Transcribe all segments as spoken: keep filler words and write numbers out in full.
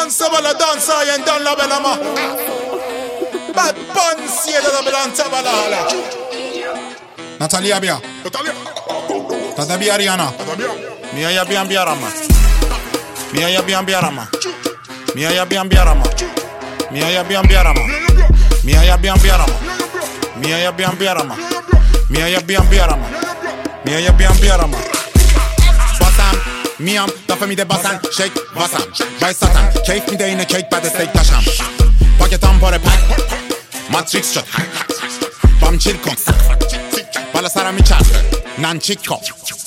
Sabala dansa yen dan la belama. Bad Bunny da da belanza balala. Natalia Bia. Natalia. Tadabia Ariana. Mia ya bian biarama. Mia ya bian biarama. Mia ya bian biarama. Mia ya bian biarama. Mia ya bian biarama. Mia ya bian biarama. Mia ya bian biarama. Mia ya bian biarama. Basam, miam, da famille de bassan, shake, basam, by satan, cake me in a cake by the steak tasham. Paket on for a pack, matrix shot, bam chill con, bala sara mi chat, nan chico.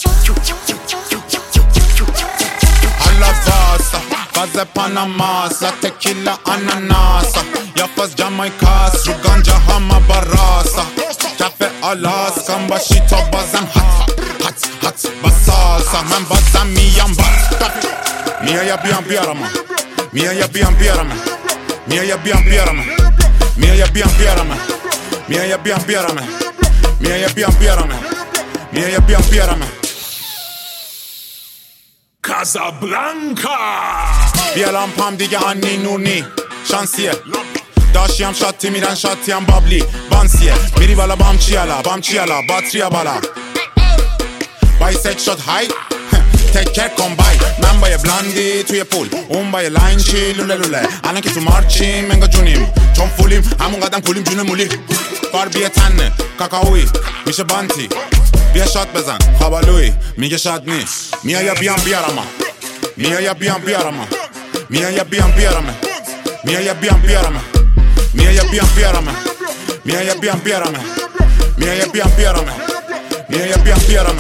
Alla vasa, vaze panamasa, tequila ananasa, yafas Jamaica, suganja hama barasa, cafe Alaska, bashito bazan hot, hot, hot, basalsa, man bazan miyam bas. Mia ya bian biarama, mia ya bian biarama, mia ya bian biarama, mia ya bian biarama, mia ya bian biarama, mia ya bian biarama, mia ya bian biarama. Casablanca. بیالان پام دیگه انی نورنی شانسیه داشتیم شاتی میرن شاتیم بابلی بانسیه میری بالا بام چیالا بام چیالا باتریا بالا بای سک شد های تکر کن بای من با یه بلاندی توی پول اون با یه لاین چی لوله لوله الان که تو مارچیم منگا جونیم چون فولیم همون قدم کولیم جون مولی باربیه تنه کاکاوی میشه بانتی بیا شات بزن خوابالوی میگه شاد نی میا یا بیام بیارم میا یا بیام بیارم میا یا بیام بیارم میا یا بیام بیارم میا یا بیام بیارم میا یا بیام بیارم میا یا بیام بیارم میا یا بیام بیارم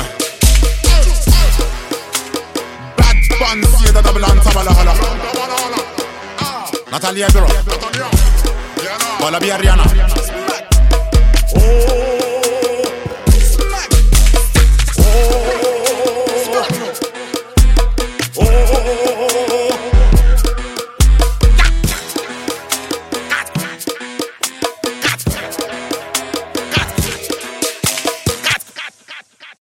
Bad Bunny da da belanza bala hala Natalia Biro Bala bi Ariana Oh